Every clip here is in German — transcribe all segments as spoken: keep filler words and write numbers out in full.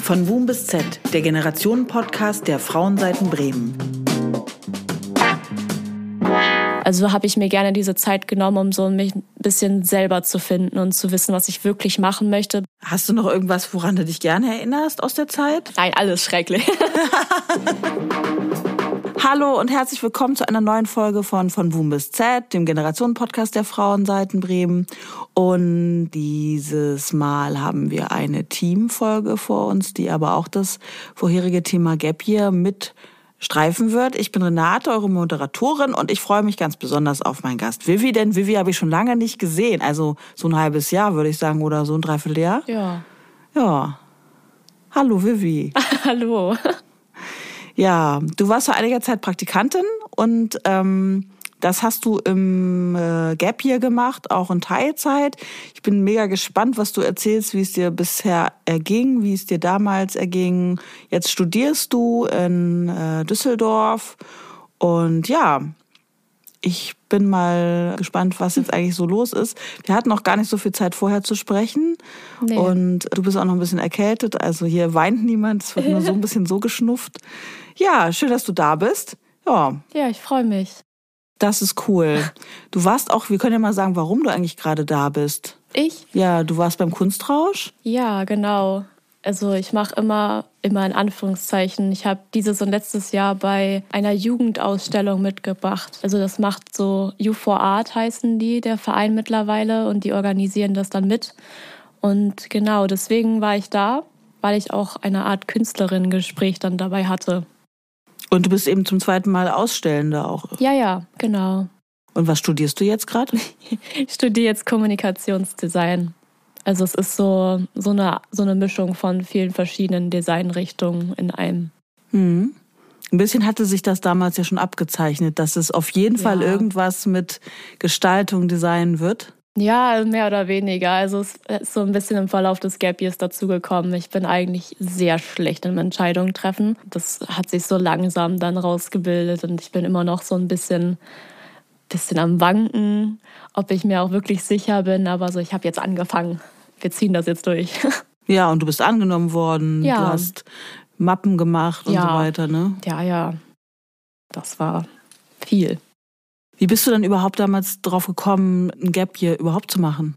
Von Boom bis Z, der Generationen-Podcast der Frauenseiten Bremen. Also habe ich mir gerne diese Zeit genommen, um so mich ein bisschen selber zu finden und zu wissen, was ich wirklich machen möchte. Hast du noch irgendwas, woran du dich gerne erinnerst aus der Zeit? Nein, alles schrecklich. Hallo und herzlich willkommen zu einer neuen Folge von Von Boom bis Z, dem Generationen-Podcast der Frauenseiten Bremen. Und dieses Mal haben wir eine Teamfolge vor uns, die aber auch das vorherige Thema Gap Year mit streifen wird. Ich bin Renate, eure Moderatorin, und ich freue mich ganz besonders auf meinen Gast Vivi, denn Vivi habe ich schon lange nicht gesehen. Also so ein halbes Jahr, würde ich sagen, oder so ein Dreivierteljahr. Ja. Ja. Hallo Vivi. Hallo. Ja, du warst vor einiger Zeit Praktikantin und ähm, das hast du im äh, Gap Year gemacht, auch in Teilzeit. Ich bin mega gespannt, was du erzählst, wie es dir bisher erging, wie es dir damals erging. Jetzt studierst du in äh, Düsseldorf und ja, ich bin mal gespannt, was jetzt eigentlich so los ist. Wir hatten noch gar nicht so viel Zeit vorher zu sprechen. Nee. Und du bist auch noch ein bisschen erkältet, also hier weint niemand, es wird nur so ein bisschen so geschnupft. Ja, schön, dass du da bist. Ja, ja, ich freue mich. Das ist cool. Du warst auch, wir können ja mal sagen, warum du eigentlich gerade da bist. Ich? Ja, du warst beim Kunstrausch? Ja, genau. Also ich mache immer, immer in Anführungszeichen. Ich habe dieses und letztes Jahr bei einer Jugendausstellung mitgebracht. Also das macht so U vier Art heißen die, der Verein mittlerweile. Und die organisieren das dann mit. Und genau, deswegen war ich da, weil ich auch eine Art Künstlerinnen-Gespräch dann dabei hatte. Und du bist eben zum zweiten Mal Ausstellende auch? Ja, ja, genau. Und was studierst du jetzt gerade? Ich studiere jetzt Kommunikationsdesign. Also es ist so, so, eine, so eine Mischung von vielen verschiedenen Designrichtungen in einem. Hm. Ein bisschen hatte sich das damals ja schon abgezeichnet, dass es auf jeden ja. Fall irgendwas mit Gestaltung, Design wird. Ja, mehr oder weniger. Also es ist so ein bisschen im Verlauf des Gap Years dazugekommen. Ich bin eigentlich sehr schlecht im Entscheidungen treffen. Das hat sich so langsam dann rausgebildet und ich bin immer noch so ein bisschen, bisschen am Wanken, ob ich mir auch wirklich sicher bin. Aber so, ich habe jetzt angefangen. Wir ziehen das jetzt durch. Ja, und du bist angenommen worden. Ja. Du hast Mappen gemacht und ja. so weiter, ne? Ja, ja. Das war viel. Wie bist du denn überhaupt damals drauf gekommen, ein Gap Year überhaupt zu machen?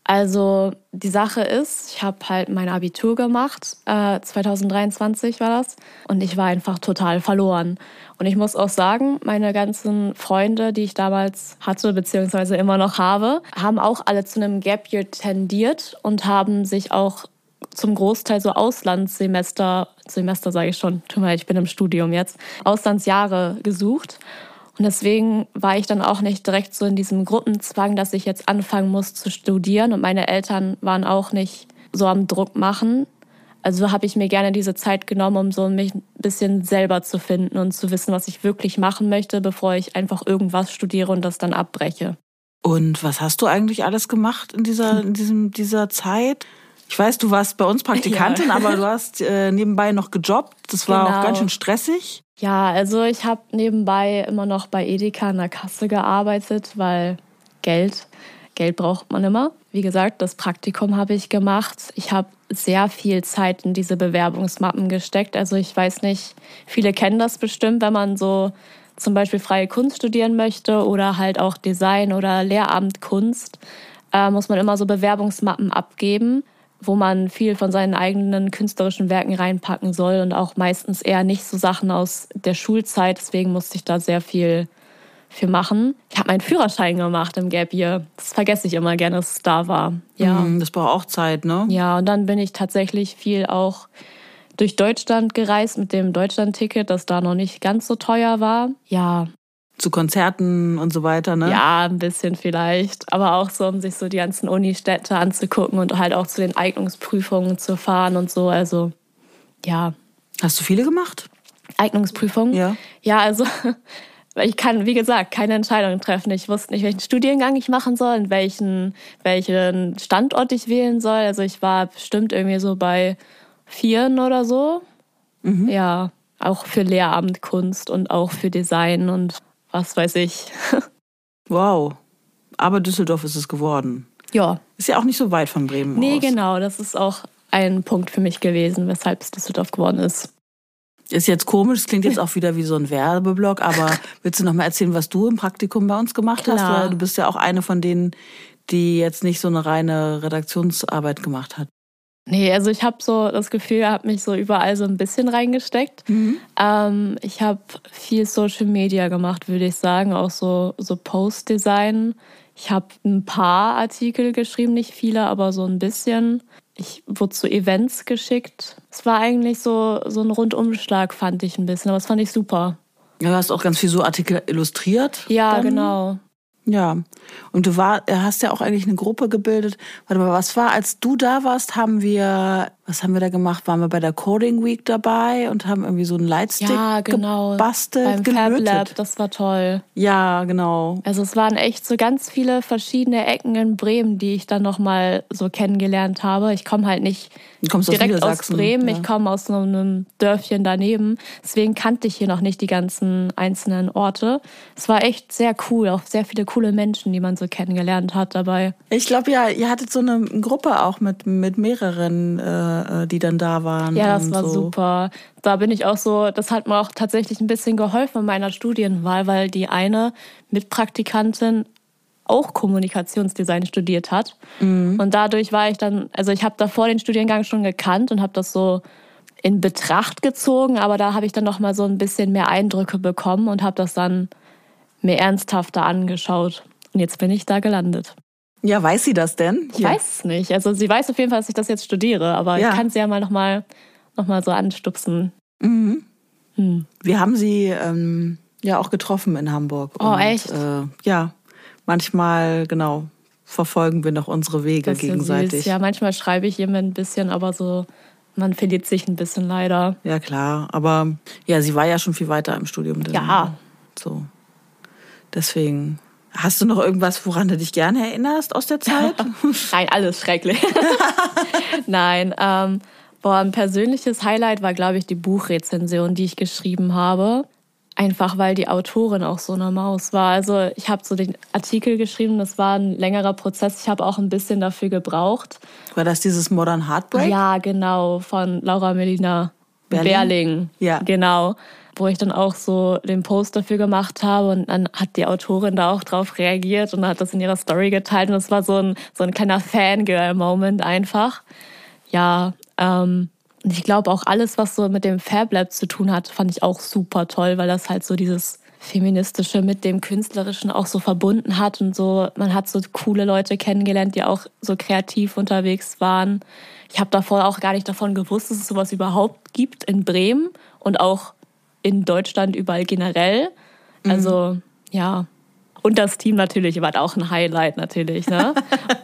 Also die Sache ist, ich habe halt mein Abitur gemacht, äh, zwanzig dreiundzwanzig war das, und ich war einfach total verloren. Und ich muss auch sagen, meine ganzen Freunde, die ich damals hatte, beziehungsweise immer noch habe, haben auch alle zu einem Gap Year tendiert und haben sich auch zum Großteil so Auslandssemester, Semester sage ich schon, tut mir leid, ich bin im Studium jetzt, Auslandsjahre gesucht. Und deswegen war ich dann auch nicht direkt so in diesem Gruppenzwang, dass ich jetzt anfangen muss zu studieren. Und meine Eltern waren auch nicht so am Druck machen. Also habe ich mir gerne diese Zeit genommen, um so mich ein bisschen selber zu finden und zu wissen, was ich wirklich machen möchte, bevor ich einfach irgendwas studiere und das dann abbreche. Und was hast du eigentlich alles gemacht in dieser, in diesem, dieser Zeit? Ich weiß, du warst bei uns Praktikantin, ja. aber du hast äh, nebenbei noch gejobbt. Das war genau. auch ganz schön stressig. Ja, also ich habe nebenbei immer noch bei Edeka in der Kasse gearbeitet, weil Geld, Geld braucht man immer. Wie gesagt, das Praktikum habe ich gemacht. Ich habe sehr viel Zeit in diese Bewerbungsmappen gesteckt. Also ich weiß nicht, viele kennen das bestimmt, wenn man so zum Beispiel freie Kunst studieren möchte oder halt auch Design oder Lehramt Kunst, äh, muss man immer so Bewerbungsmappen abgeben, wo man viel von seinen eigenen künstlerischen Werken reinpacken soll und auch meistens eher nicht so Sachen aus der Schulzeit. Deswegen musste ich da sehr viel, viel machen. Ich habe meinen Führerschein gemacht im Gap Year. Das vergesse ich immer gerne, dass es da war. Ja. Das braucht auch Zeit, ne? Ja, und dann bin ich tatsächlich viel auch durch Deutschland gereist mit dem Deutschland-Ticket, das da noch nicht ganz so teuer war. Ja. Zu Konzerten und so weiter, ne? Ja, ein bisschen vielleicht. Aber auch so, um sich so die ganzen Unistädte anzugucken und halt auch zu den Eignungsprüfungen zu fahren und so. Also, ja. Hast du viele gemacht? Eignungsprüfungen? Ja. Ja, also ich kann, wie gesagt, keine Entscheidung treffen. Ich wusste nicht, welchen Studiengang ich machen soll und welchen, welchen Standort ich wählen soll. Also ich war bestimmt irgendwie so bei Vieren oder so. Mhm. Ja, auch für Lehramt Kunst und auch für Design und was weiß ich. Wow. Aber Düsseldorf ist es geworden. Ja. Ist ja auch nicht so weit von Bremen nee, aus. Nee, genau. Das ist auch ein Punkt für mich gewesen, weshalb es Düsseldorf geworden ist. Ist jetzt komisch, es klingt jetzt auch wieder wie so ein Werbeblock, aber willst du noch mal erzählen, was du im Praktikum bei uns gemacht Klar. hast? Weil du bist ja auch eine von denen, die jetzt nicht so eine reine Redaktionsarbeit gemacht hat. Nee, also ich habe so das Gefühl, ich habe mich so überall so ein bisschen reingesteckt. Mhm. Ähm, ich habe viel Social Media gemacht, würde ich sagen, auch so, so Post-Design. Ich habe ein paar Artikel geschrieben, nicht viele, aber so ein bisschen. Ich wurde zu Events geschickt. Es war eigentlich so, so ein Rundumschlag, fand ich ein bisschen, aber das fand ich super. Ja, du hast auch ganz viel so Artikel illustriert. Ja, dann. genau. Ja, und du war, hast ja auch eigentlich eine Gruppe gebildet. Warte mal, was war, als du da warst, haben wir, was haben wir da gemacht? Waren wir bei der Coding Week dabei und haben irgendwie so einen Lightstick ja, genau. gebastelt, Beim Fab gelötet. Lab, das war toll. Ja, genau. Also es waren echt so ganz viele verschiedene Ecken in Bremen, die ich dann nochmal so kennengelernt habe. Ich komme halt nicht Du kommst direkt aus, aus Bremen, ja. Ich komme aus so einem Dörfchen daneben. Deswegen kannte ich hier noch nicht die ganzen einzelnen Orte. Es war echt sehr cool, auch sehr viele coole Menschen, die man so kennengelernt hat dabei. Ich glaube, ja, ihr hattet so eine Gruppe auch mit, mit mehreren, äh, die dann da waren. Ja, das war so. super. Da bin ich auch so, das hat mir auch tatsächlich ein bisschen geholfen in meiner Studienwahl, weil die eine Mitpraktikantin auch Kommunikationsdesign studiert hat. Mhm. Und dadurch war ich dann, also ich habe davor den Studiengang schon gekannt und habe das so in Betracht gezogen, aber da habe ich dann noch mal so ein bisschen mehr Eindrücke bekommen und habe das dann mir ernsthafter angeschaut. Und jetzt bin ich da gelandet. Ja, weiß sie das denn? Ich ja. weiß es nicht. Also sie weiß auf jeden Fall, dass ich das jetzt studiere, aber ja. ich kann sie ja mal noch mal, noch mal so anstupsen. Mhm. Hm. Wir haben sie ähm, ja auch getroffen in Hamburg. Oh, und, echt? Äh, ja, manchmal, genau, verfolgen wir noch unsere Wege das ist gegenseitig. Ja, süß. Ja, manchmal schreibe ich ihr ein bisschen, aber so, man verliert sich ein bisschen leider. Ja, klar. Aber ja, sie war ja schon viel weiter im Studium. Ja. So. Deswegen. Hast du noch irgendwas, woran du dich gerne erinnerst aus der Zeit? Nein, alles schrecklich. Nein, ähm, boah, ein persönliches Highlight war, glaube ich, die Buchrezension, die ich geschrieben habe. Einfach, weil die Autorin auch so eine Maus war. Also ich habe so den Artikel geschrieben, das war ein längerer Prozess. Ich habe auch ein bisschen dafür gebraucht. War das dieses Modern Heartbreak? Ja, genau, von Laura Melina Berling. Berling. Ja. Genau. Wo ich dann auch so den Post dafür gemacht habe und dann hat die Autorin da auch drauf reagiert und hat das in ihrer Story geteilt und das war so ein, so ein kleiner Fangirl-Moment einfach. Ja, ähm, und ich glaube auch alles, was so mit dem Fab Lab zu tun hat, fand ich auch super toll, weil das halt so dieses Feministische mit dem Künstlerischen auch so verbunden hat und so, man hat so coole Leute kennengelernt, die auch so kreativ unterwegs waren. Ich habe davor auch gar nicht davon gewusst, dass es sowas überhaupt gibt in Bremen und auch in Deutschland überall generell. Also, mhm. ja. Und das Team natürlich war auch ein Highlight natürlich, ne?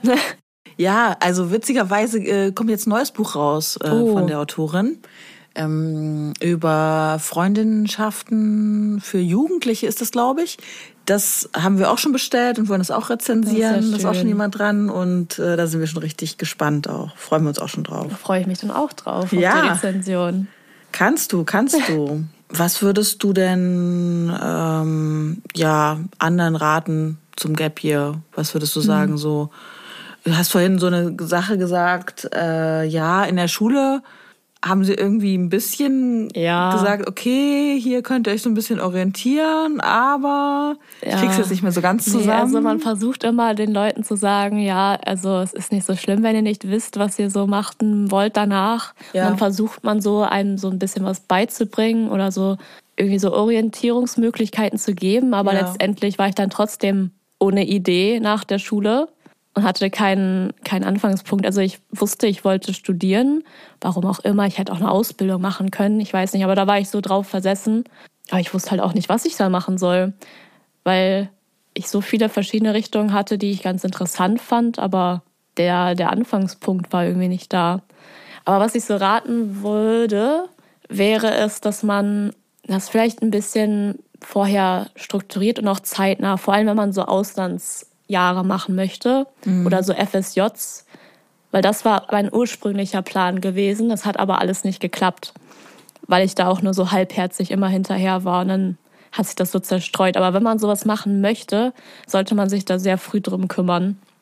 Ja, also witzigerweise äh, kommt jetzt ein neues Buch raus äh, oh. von der Autorin. Ähm, über Freundschaften für Jugendliche ist das, glaube ich. Das haben wir auch schon bestellt und wollen das auch rezensieren. Das ist, ja da ist auch schon jemand dran und äh, da sind wir schon richtig gespannt auch. Freuen wir uns auch schon drauf. Da freue ich mich dann auch drauf, ja. auf die Rezension. Kannst du, kannst du. Was würdest du denn ähm, ja anderen raten zum Gap Year? Was würdest du sagen? Mhm. So, du hast vorhin so eine Sache gesagt, äh, ja, in der Schule haben sie irgendwie ein bisschen ja. gesagt, okay, hier könnt ihr euch so ein bisschen orientieren, aber ja. ich krieg's jetzt nicht mehr so ganz zusammen. Nee, also man versucht immer den Leuten zu sagen, ja, also es ist nicht so schlimm, wenn ihr nicht wisst, was ihr so machen wollt danach. Ja. Und dann versucht man so einem so ein bisschen was beizubringen oder so irgendwie so Orientierungsmöglichkeiten zu geben, aber ja. letztendlich war ich dann trotzdem ohne Idee nach der Schule. Und hatte keinen, keinen Anfangspunkt. Also ich wusste, ich wollte studieren. Warum auch immer. Ich hätte auch eine Ausbildung machen können. Ich weiß nicht, aber da war ich so drauf versessen. Aber ich wusste halt auch nicht, was ich da machen soll. Weil ich so viele verschiedene Richtungen hatte, die ich ganz interessant fand. Aber der, der Anfangspunkt war irgendwie nicht da. Aber was ich so raten würde, wäre es, dass man das vielleicht ein bisschen vorher strukturiert und auch zeitnah, vor allem wenn man so Auslands Jahre machen möchte mhm. oder so F S Js, weil das war mein ursprünglicher Plan gewesen. Das hat aber alles nicht geklappt, weil ich da auch nur so halbherzig immer hinterher war und dann hat sich das so zerstreut. Aber wenn man sowas machen möchte, sollte man sich da sehr früh drum kümmern.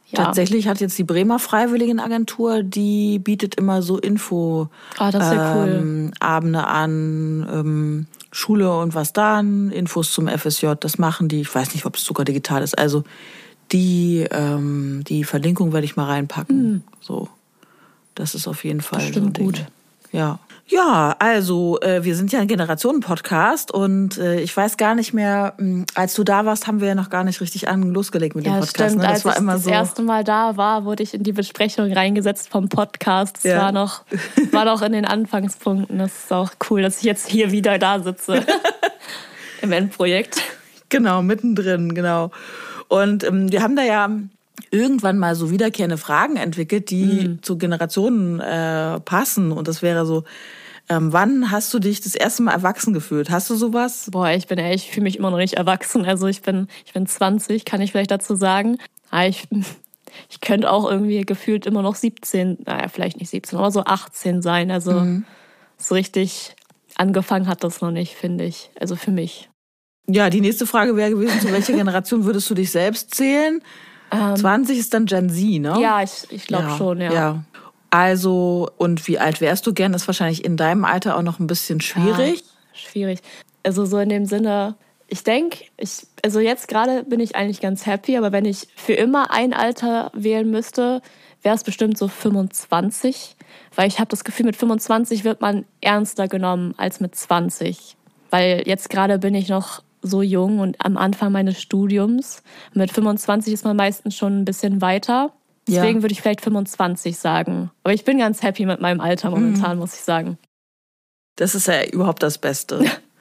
Ja. Tatsächlich hat jetzt die Bremer Freiwilligenagentur, die bietet immer so Info Ah, das ist ja ähm, Abende an, ähm, Schule und was dann, Infos zum F S J, das machen die. Ich weiß nicht, ob es sogar digital ist. Also die, ähm, die Verlinkung werde ich mal reinpacken. Mhm. So, das ist auf jeden Fall Das stimmt so ein Ding. gut. Ja. Ja, also äh, wir sind ja ein Generationen-Podcast und äh, ich weiß gar nicht mehr, mh, als du da warst, haben wir ja noch gar nicht richtig an losgelegt mit Ja, dem Podcast. stimmt. Ne? Das Als war ich immer das so. erste Mal da war, wurde ich in die Besprechung reingesetzt vom Podcast. Das Ja. war noch, war noch in den Anfangspunkten. Das ist auch cool, dass ich jetzt hier wieder da sitze im Endprojekt. Genau, mittendrin, genau. Und ähm, wir haben da ja irgendwann mal so wiederkehrende Fragen entwickelt, die Mhm. zu Generationen äh, passen. Und das wäre so, ähm, wann hast du dich das erste Mal erwachsen gefühlt? Hast du sowas? Boah, ich bin ehrlich, ich fühle mich immer noch nicht erwachsen. Also ich bin, ich bin zwanzig, kann ich vielleicht dazu sagen. Aber ich, ich könnte auch irgendwie gefühlt immer noch siebzehn, naja, vielleicht nicht siebzehn, aber so achtzehn sein. Also Mhm. so richtig angefangen hat das noch nicht, finde ich. Also für mich. Ja, die nächste Frage wäre gewesen, zu welcher Generation würdest du dich selbst zählen? Ähm, zwanzig ist dann Gen Z, ne? ja, ich, ich glaube schon, ja. ja. Also, und wie alt wärst du gern? Das ist wahrscheinlich in deinem Alter auch noch ein bisschen schwierig. Ja, schwierig. Also so in dem Sinne, ich denke, ich, also jetzt gerade bin ich eigentlich ganz happy, aber wenn ich für immer ein Alter wählen müsste, wäre es bestimmt so fünfundzwanzig. Weil ich habe das Gefühl, mit fünfundzwanzig wird man ernster genommen als mit zwanzig. Weil jetzt gerade bin ich noch so jung und am Anfang meines Studiums. Mit fünfundzwanzig ist man meistens schon ein bisschen weiter. Deswegen Ja. würde ich vielleicht fünfundzwanzig sagen. Aber ich bin ganz happy mit meinem Alter momentan, muss ich sagen. Das ist ja überhaupt das Beste.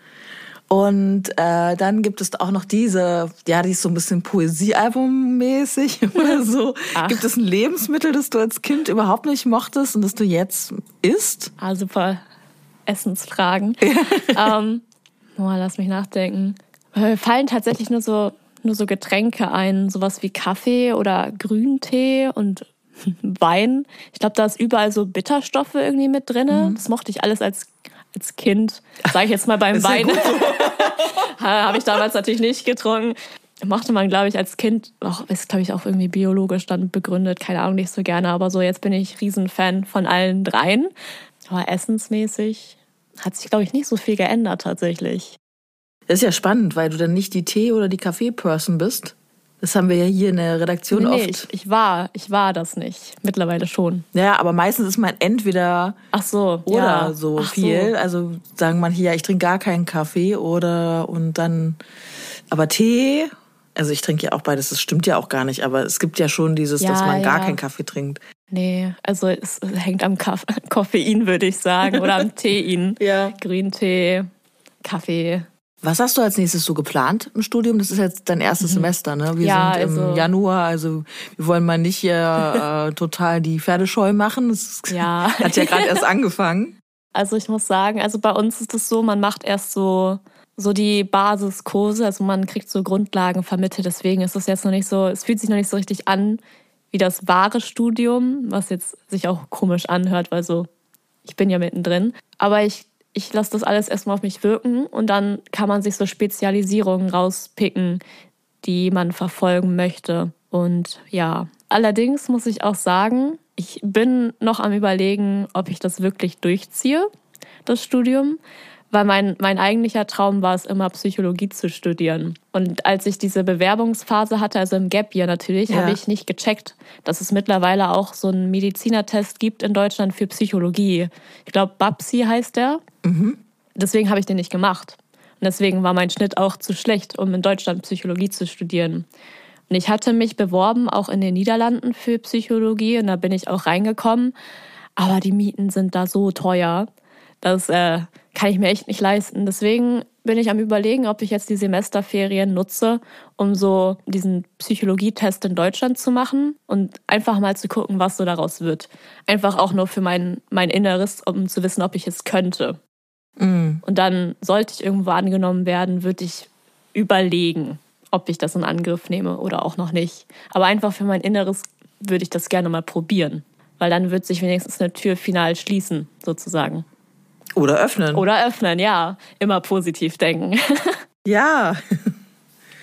Und äh, dann gibt es auch noch diese, ja, die ist so ein bisschen Poesiealbum-mäßig oder so. Ach. Gibt es ein Lebensmittel, das du als Kind überhaupt nicht mochtest und das du jetzt isst? Ah, super Essensfragen. ähm, oh, lass mich nachdenken. Mir fallen tatsächlich nur so, nur so Getränke ein, sowas wie Kaffee oder Grüntee und Wein. Ich glaube, da ist überall so Bitterstoffe irgendwie mit drin. Mhm. Das mochte ich alles als, als Kind. Sage ich jetzt mal beim Wein. Habe ich damals natürlich nicht getrunken. Mochte man, glaube ich, als Kind, auch, ist, glaube ich, auch irgendwie biologisch dann begründet, keine Ahnung, nicht so gerne. Aber so, jetzt bin ich Riesenfan von allen dreien. Aber essensmäßig hat sich, glaube ich, nicht so viel geändert tatsächlich. Das ist ja spannend, weil du dann nicht die Tee- oder die Kaffee-Person bist. Das haben wir ja hier in der Redaktion nee, oft. Nee, ich, ich, war, ich war das nicht. Mittlerweile schon. Ja, aber meistens ist man entweder Ach so, oder ja. so Ach viel. So. Also sagen manche, ja, ich trinke gar keinen Kaffee oder und dann, aber Tee, also ich trinke ja auch beides, das stimmt ja auch gar nicht, aber es gibt ja schon dieses, ja, dass man gar ja. keinen Kaffee trinkt. Nee, also es hängt am Kaff- Koffein, würde ich sagen, oder am Tein. Ja. Grüntee, Kaffee. Was hast du als nächstes so geplant im Studium? Das ist jetzt dein erstes mhm. Semester, ne? Wir ja, sind im also, Januar, also wir wollen mal nicht hier äh, total die Pferdescheu machen. Das ja. hat ja gerade erst angefangen. Also ich muss sagen, also bei uns ist es so, man macht erst so, so die Basiskurse, also man kriegt so Grundlagen vermittelt. Deswegen ist es jetzt noch nicht so, es fühlt sich noch nicht so richtig an wie das wahre Studium, was jetzt sich auch komisch anhört, weil so, ich bin ja mittendrin. Aber ich Ich lasse das alles erstmal auf mich wirken und dann kann man sich so Spezialisierungen rauspicken, die man verfolgen möchte. Und ja, allerdings muss ich auch sagen, ich bin noch am Überlegen, ob ich das wirklich durchziehe, das Studium. Weil mein, mein eigentlicher Traum war es immer, Psychologie zu studieren. Und als ich diese Bewerbungsphase hatte, also im Gap Year natürlich, ja. habe ich nicht gecheckt, dass es mittlerweile auch so einen Medizinertest gibt in Deutschland für Psychologie. Ich glaube, Babsi heißt der. Mhm. Deswegen habe ich den nicht gemacht. Und deswegen war mein Schnitt auch zu schlecht, um in Deutschland Psychologie zu studieren. Und ich hatte mich beworben, auch in den Niederlanden für Psychologie. Und da bin ich auch reingekommen. Aber die Mieten sind da so teuer. Das äh, kann ich mir echt nicht leisten. Deswegen bin ich am Überlegen, ob ich jetzt die Semesterferien nutze, um so diesen Psychologietest in Deutschland zu machen und einfach mal zu gucken, was so daraus wird. Einfach auch nur für mein, mein Inneres, um zu wissen, ob ich es könnte. Mm. Und dann, sollte ich irgendwo angenommen werden, würde ich überlegen, ob ich das in Angriff nehme oder auch noch nicht. Aber einfach für mein Inneres würde ich das gerne mal probieren. Weil dann wird sich wenigstens eine Tür final schließen, sozusagen. Oder öffnen. Oder öffnen, ja. Immer positiv denken. Ja.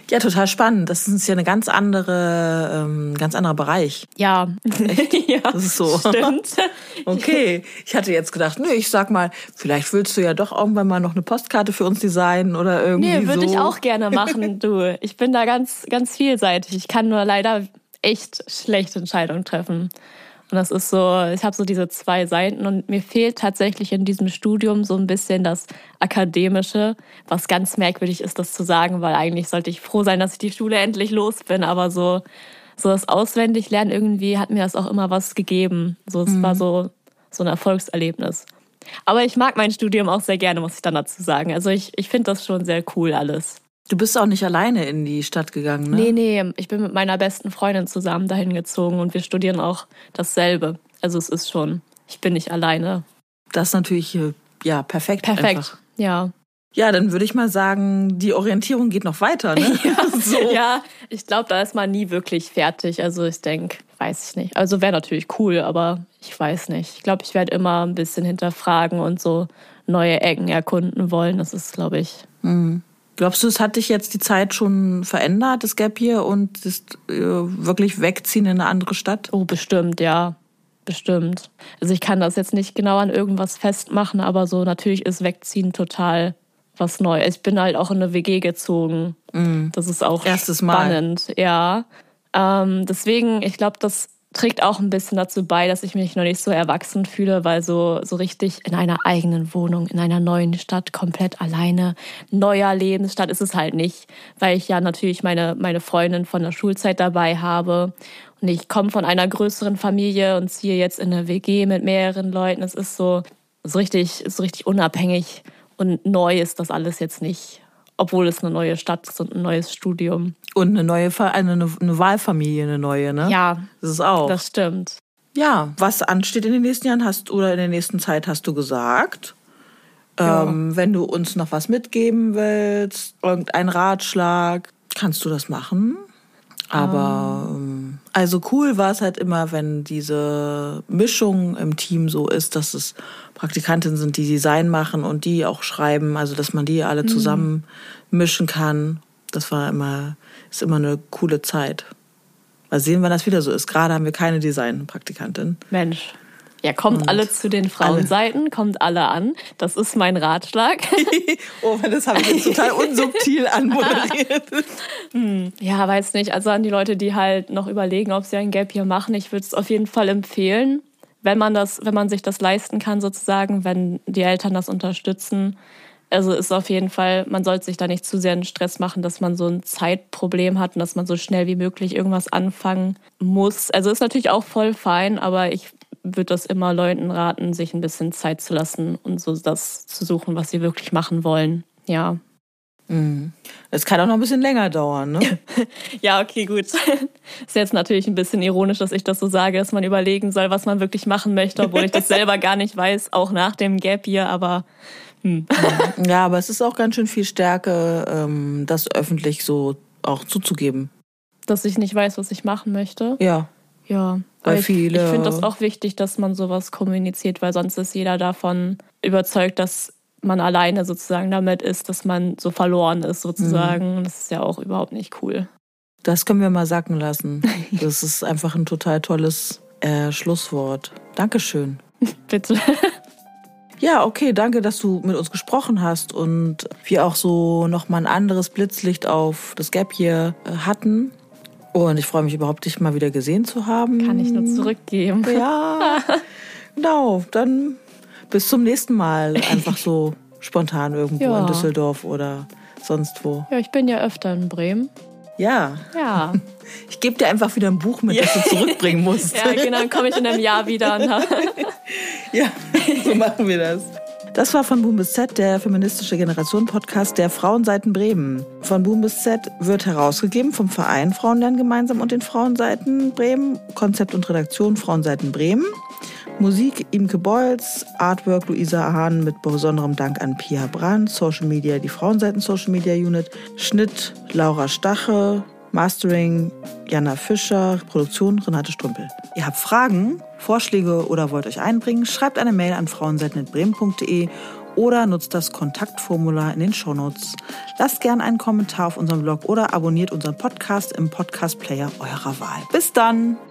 Ja, total spannend. Das ist ja eine ganz andere, ähm, ganz anderer Bereich. Ja. ja, das ist so. Stimmt. Okay, ich hatte jetzt gedacht, nö, ich sag mal, vielleicht willst du ja doch irgendwann mal noch eine Postkarte für uns designen oder irgendwie nee, würde so. ich auch gerne machen, du. Ich bin da ganz, ganz vielseitig. Ich kann nur leider echt schlechte Entscheidungen treffen. Und das ist so, ich habe so diese zwei Seiten und mir fehlt tatsächlich in diesem Studium so ein bisschen das Akademische, was ganz merkwürdig ist, das zu sagen, weil eigentlich sollte ich froh sein, dass ich die Schule endlich los bin, aber so, so das Auswendiglernen irgendwie hat mir das auch immer was gegeben. So, es mhm. war so, so ein Erfolgserlebnis. Aber ich mag mein Studium auch sehr gerne, muss ich dann dazu sagen. Also ich, ich finde das schon sehr cool alles. Du bist auch nicht alleine in die Stadt gegangen, ne? Nee, nee, ich bin mit meiner besten Freundin zusammen dahin gezogen und wir studieren auch dasselbe. Also es ist schon, ich bin nicht alleine. Das ist natürlich, ja, perfekt. Perfekt, einfach. ja. Ja, dann würde ich mal sagen, die Orientierung geht noch weiter, ne? ja, so. ja, ich glaube, da ist man nie wirklich fertig. Also ich denke, weiß ich nicht. Also wäre natürlich cool, aber ich weiß nicht. Ich glaube, ich werde immer ein bisschen hinterfragen und so neue Ecken erkunden wollen. Das ist, glaube ich... Mhm. Glaubst du, es hat dich jetzt die Zeit schon verändert, das Gap Year, und das äh, wirklich wegziehen in eine andere Stadt? Oh, bestimmt, ja. Bestimmt. Also ich kann das jetzt nicht genau an irgendwas festmachen, aber so natürlich ist Wegziehen total was Neues. Ich bin halt auch in eine W G gezogen. Mm. Das ist auch Erstes spannend. Mal. Ja. Ähm, deswegen, ich glaube, das trägt auch ein bisschen dazu bei, dass ich mich noch nicht so erwachsen fühle, weil so, so richtig in einer eigenen Wohnung, in einer neuen Stadt, komplett alleine, neuer Lebensstadt ist es halt nicht, weil ich ja natürlich meine, meine Freundin von der Schulzeit dabei habe und ich komme von einer größeren Familie und ziehe jetzt in eine W G mit mehreren Leuten. Es ist so, so richtig, so richtig unabhängig und neu ist das alles jetzt nicht, obwohl es eine neue Stadt ist und ein neues Studium. Und eine neue, eine, eine Wahlfamilie, eine neue, ne? Ja, das ist auch. Das stimmt. Ja, was ansteht in den nächsten Jahren hast oder in der nächsten Zeit, hast du gesagt. Ja. Ähm, wenn du uns noch was mitgeben willst, irgendeinen Ratschlag, kannst du das machen. Aber um. also cool war es halt immer, wenn diese Mischung im Team so ist, dass es Praktikantinnen sind, die Design machen und die auch schreiben, also dass man die alle zusammen mhm. mischen kann. Das war immer, ist immer eine coole Zeit. Mal sehen, wann das wieder so ist. Gerade haben wir keine Design-Praktikantin. Mensch. Ja, kommt und alle zu den Frauenseiten, alle. kommt alle an. Das ist mein Ratschlag. Oh, das habe ich jetzt total unsubtil anmoderiert. Ja, weiß nicht. Also an die Leute, die halt noch überlegen, ob sie ein Gap Year machen, ich würde es auf jeden Fall empfehlen, wenn man das, wenn man sich das leisten kann sozusagen, wenn die Eltern das unterstützen. Also ist auf jeden Fall, man sollte sich da nicht zu sehr einen Stress machen, dass man so ein Zeitproblem hat und dass man so schnell wie möglich irgendwas anfangen muss. Also ist natürlich auch voll fein, aber ich würde das immer Leuten raten, sich ein bisschen Zeit zu lassen und so das zu suchen, was sie wirklich machen wollen. Ja. Es kann auch noch ein bisschen länger dauern, ne? Ja, okay, gut. Ist jetzt natürlich ein bisschen ironisch, dass ich das so sage, dass man überlegen soll, was man wirklich machen möchte, obwohl ich das selber gar nicht weiß, auch nach dem Gap Year, aber... Hm. Ja, aber es ist auch ganz schön viel Stärke, das öffentlich so auch zuzugeben. Dass ich nicht weiß, was ich machen möchte? Ja. Ja, weil ich, viele... ich finde das auch wichtig, dass man sowas kommuniziert, weil sonst ist jeder davon überzeugt, dass man alleine sozusagen damit ist, dass man so verloren ist sozusagen. Mhm. Das ist ja auch überhaupt nicht cool. Das können wir mal sacken lassen. Das ist einfach ein total tolles äh, Schlusswort. Dankeschön. Bitte. Ja, okay, danke, dass du mit uns gesprochen hast und wir auch so nochmal ein anderes Blitzlicht auf das Gap Year hatten. Und ich freue mich überhaupt, dich mal wieder gesehen zu haben. Kann ich nur zurückgeben. Ja, genau. Dann bis zum nächsten Mal. Einfach so spontan irgendwo ja. in Düsseldorf oder sonst wo. Ja, ich bin ja öfter in Bremen. Ja. Ja. Ich gebe dir einfach wieder ein Buch mit, das du zurückbringen musst. Ja, genau, dann komme ich in einem Jahr wieder. Und ja, so machen wir das. Das war von Boom bis Z, der feministische Generation-Podcast der Frauenseiten Bremen. Von Boom bis Z wird herausgegeben vom Verein Frauen lernen gemeinsam und den Frauenseiten Bremen. Konzept und Redaktion Frauenseiten Bremen. Musik Imke Bolz, Artwork Luisa Hahn mit besonderem Dank an Pia Brandt, Social Media die Frauenseiten Social Media Unit, Schnitt Laura Stache, Mastering Jana Fischer, Produktion Renate Strümpel. Ihr habt Fragen, Vorschläge oder wollt euch einbringen, schreibt eine Mail an frauenseiten at bremen punkt de oder nutzt das Kontaktformular in den Shownotes. Lasst gerne einen Kommentar auf unserem Blog oder abonniert unseren Podcast im Podcast-Player eurer Wahl. Bis dann!